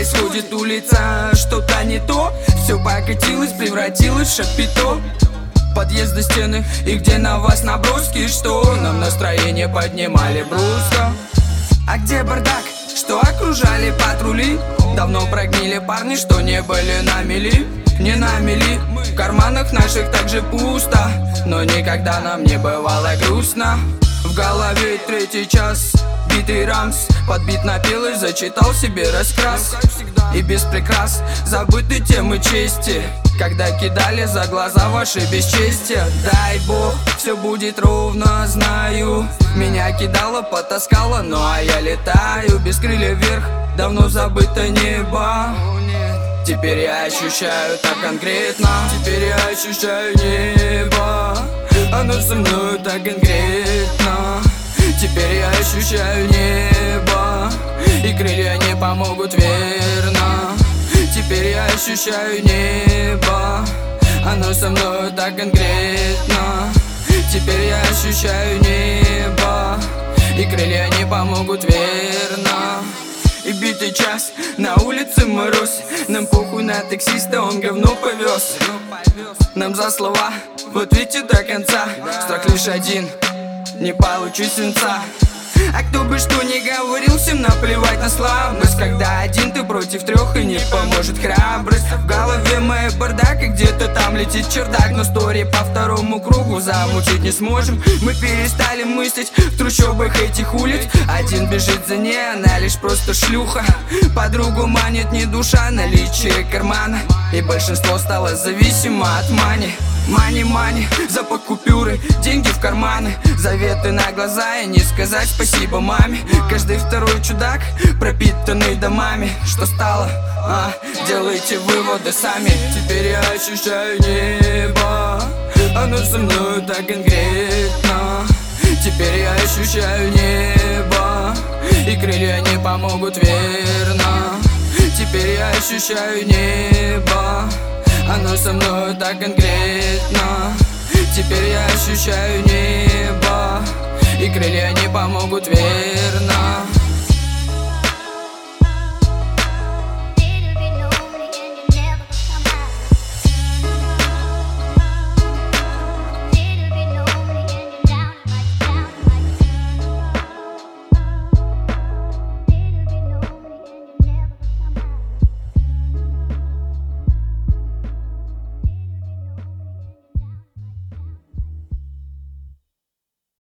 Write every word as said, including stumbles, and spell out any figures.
происходит, улица, что-то не то. Все покатилось, превратилось в шапито. Подъезды, стены, и где на вас наброски, что нам настроение поднимали бруско. А где бардак, что окружали патрули? Давно прогнили парни, что не были на мели. Не на мели, в карманах наших также пусто, но никогда нам не бывало грустно. В голове третий час, битый рамс, подбит напел и зачитал себе раскрас. И без прикрас забыты темы чести, когда кидали за глаза ваши бесчестия. Дай бог, все будет ровно, знаю. Меня кидало, потаскало, ну а я летаю без крыльев вверх, давно забыто небо. Теперь я ощущаю так конкретно, теперь я ощущаю небо. Оно со мной так конкретно. Теперь я ощущаю небо, и крылья не помогут верно. Теперь я ощущаю небо, оно со мной так конкретно. Теперь я ощущаю небо, и крылья не помогут верно. И битый час, на улице мороз, нам похуй на таксиста, он говно повез. Нам за слова, вот видите до конца, страх лишь один, не получу свинца. А кто бы что ни говорил, всем наплевать на слабость, когда один ты против трех и не поможет храбрость. В голове моя бардак, и где-то там летит чердак, но стори по второму кругу замутить не сможем. Мы перестали мыслить в трущобах этих улиц. Один бежит за ней, она лишь просто шлюха. Подругу манит не душа, наличие кармана, и большинство стало зависимо от мани. Мани-мани, запах купюры, деньги в карманы, заветы на глаза и не сказать спасибо маме. Каждый второй чудак, пропитанный домами. Что стало? А, делайте выводы сами. Теперь я ощущаю небо, оно со мной так конкретно. Теперь я ощущаю небо, и крылья не помогут верно. Теперь я ощущаю небо, оно со мной так конкретно. Теперь я ощущаю небо, и крылья не помогут верно.